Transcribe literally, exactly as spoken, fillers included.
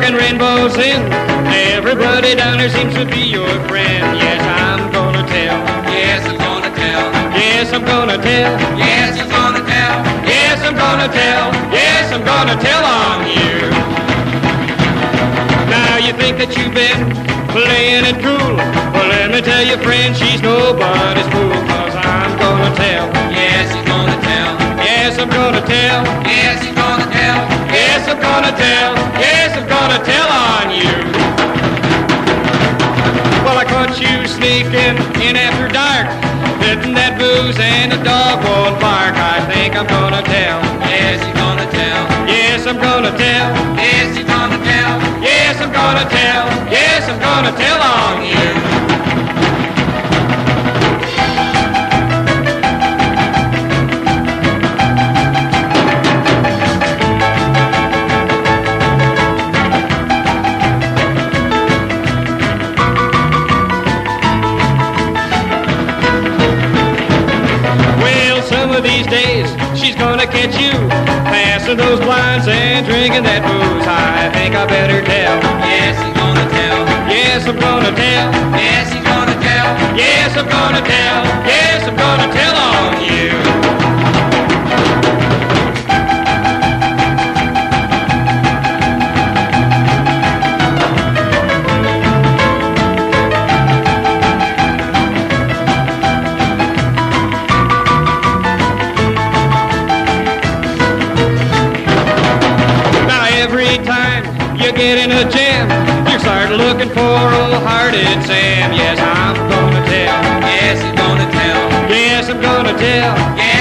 talking rainbows in. Everybody down there seems to be your friend. Yes, I'm gonna tell. Yes, I'm gonna tell. Yes, I'm gonna tell. Yes, I'm gonna tell. Yes, I'm gonna tell. Yes, I'm gonna tell on you. Now you think that you've been playing it cool. Well, let me tell you, friend, she's nobody's fool. Cause I'm gonna tell. Yes, he's gonna tell. Yes, I'm gonna tell. Yes, he's gonna tell. Yes, I'm gonna tell. Yes, I'm gonna tell on you. Well, I caught you sneaking in after dark, hitting that booze and the dog won't bark. I think I'm gonna tell. Yes, he's gonna tell. Yes, I'm gonna tell. Yes, he's gonna tell. Yes, I'm gonna tell. Yes, I'm gonna tell on you. Well, some of these days she's gonna catch you passing those blinds and drinking that booze. I think I better tell. Yes, he's gonna tell. Yes, I'm gonna tell. Yes, he's gonna tell. Yes, I'm gonna tell. Yes, I'm gonna tell on you. Now every time you get in a jam, you start looking for old-hearted Sam. Yes, I'm gonna tell. Yes, he's gonna tell. Yes, I'm gonna tell. Yes,